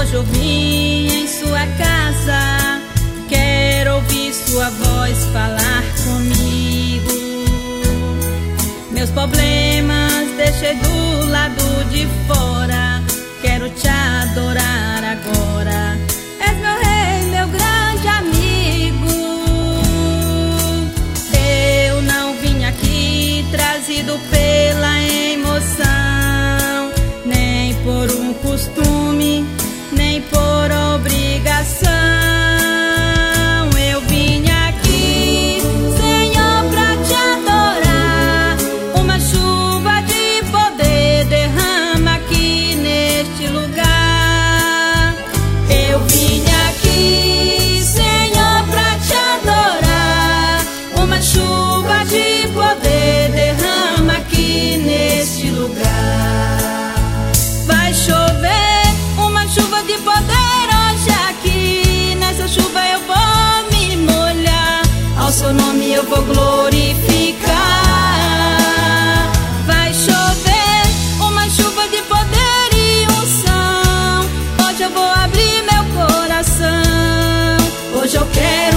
Hoje eu vim em sua casa, quero ouvir sua voz falar comigo. Meus problemas deixei do lado de fora, quero te adorar agora. És meu rei, meu grande amigo. Eu não vim aqui trazido pela emoção, nem por um costume, nem por obrigação. Eu vim aqui, Senhor, pra te adorar. Uma chuva de poder derrama aqui neste lugar. Eu vim aqui, Senhor, pra te adorar. Uma chuva de poder derrama aqui neste lugar. Vai chover uma chuva de poder hoje aqui. Nessa chuva eu vou me molhar, ao seu nome eu vou glorificar. Vai chover uma chuva de poder e unção. Hoje eu vou abrir meu coração. Hoje eu quero